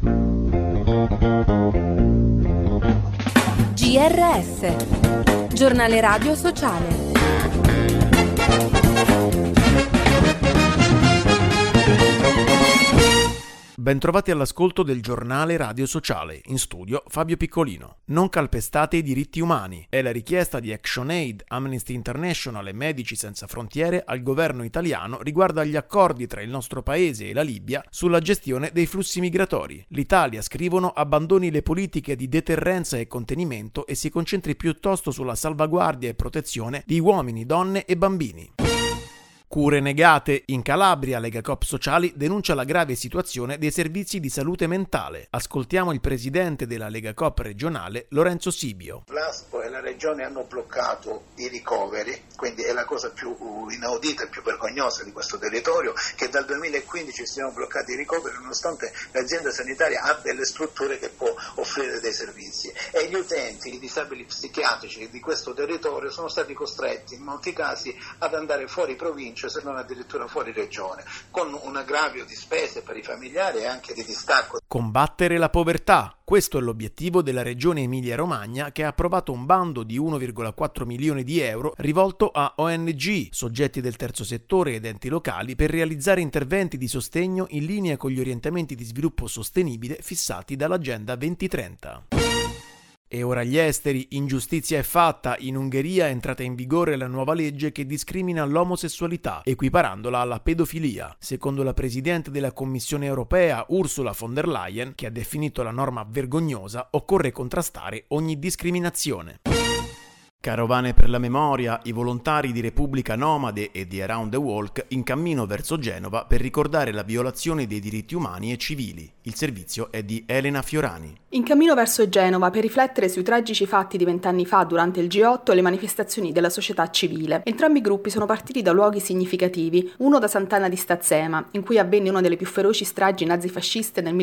GRS, Giornale Radio Sociale. Bentrovati all'ascolto del Giornale Radio Sociale, in studio Fabio Piccolino. Non calpestate i diritti umani, è la richiesta di ActionAid, Amnesty International e Medici Senza Frontiere al governo italiano riguardo agli accordi tra il nostro paese e la Libia sulla gestione dei flussi migratori. L'Italia, scrivono, abbandoni le politiche di deterrenza e contenimento e si concentri piuttosto sulla salvaguardia e protezione di uomini, donne e bambini. Cure negate. In Calabria, Legacoop Sociali denuncia la grave situazione dei servizi di salute mentale. Ascoltiamo il presidente della Legacoop regionale, Lorenzo Sibio. L'ASPO e la regione hanno bloccato i ricoveri, quindi è la cosa più inaudita e più vergognosa di questo territorio, che dal 2015 siano bloccati i ricoveri nonostante l'azienda sanitaria ha delle strutture che può offrire dei servizi. E gli utenti, i disabili psichiatrici di questo territorio sono stati costretti in molti casi ad andare fuori provincia, se non addirittura fuori regione, con un aggravio di spese per i familiari e anche di distacco. Combattere la povertà. Questo è l'obiettivo della regione Emilia-Romagna, che ha approvato un bando di 1,4 milioni di euro rivolto a ONG, soggetti del terzo settore ed enti locali per realizzare interventi di sostegno in linea con gli orientamenti di sviluppo sostenibile fissati dall'Agenda 2030. E ora gli esteri. Ingiustizia è fatta. In Ungheria è entrata in vigore la nuova legge che discrimina l'omosessualità, equiparandola alla pedofilia. Secondo la presidente della Commissione europea, Ursula von der Leyen, che ha definito la norma vergognosa, occorre contrastare ogni discriminazione. Carovane per la memoria. I volontari di Repubblica Nomade e di Around the Walk in cammino verso Genova per ricordare la violazione dei diritti umani e civili. Il servizio è di Elena Fiorani. In cammino verso Genova per riflettere sui tragici fatti di 20 anni fa durante il G8 e le manifestazioni della società civile. Entrambi i gruppi sono partiti da luoghi significativi, uno da Sant'Anna di Stazzema, in cui avvenne una delle più feroci stragi nazifasciste nel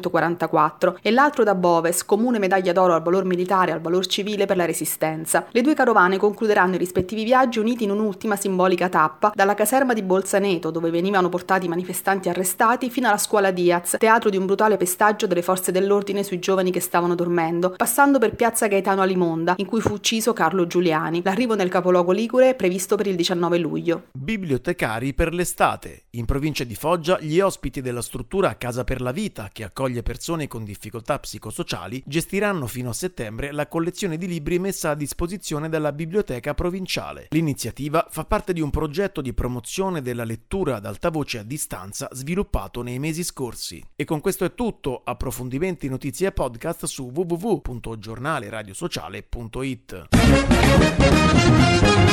1944, e l'altro da Boves, comune medaglia d'oro al valor militare e al valor civile per la Resistenza. Le due carovane concluderanno i rispettivi viaggi uniti in un'ultima simbolica tappa, dalla caserma di Bolzaneto, dove venivano portati i manifestanti arrestati, fino alla scuola Diaz, teatro di un brutale pestaggio delle forze dell'ordine sui giovani che stavano dormendo, passando per piazza Gaetano Alimonda, in cui fu ucciso Carlo Giuliani. L'arrivo nel capoluogo ligure è previsto per il 19 luglio. Bibliotecari per l'estate. In provincia di Foggia, gli ospiti della struttura Casa per la Vita, che accoglie persone con difficoltà psicosociali, gestiranno fino a settembre la collezione di libri messa a disposizione dalla biblioteca provinciale. L'iniziativa fa parte di un progetto di promozione della lettura ad alta voce a distanza sviluppato nei mesi scorsi. E con questo è tutto. Approfondimenti, notizie e podcast su www.giornaleradiosociale.it.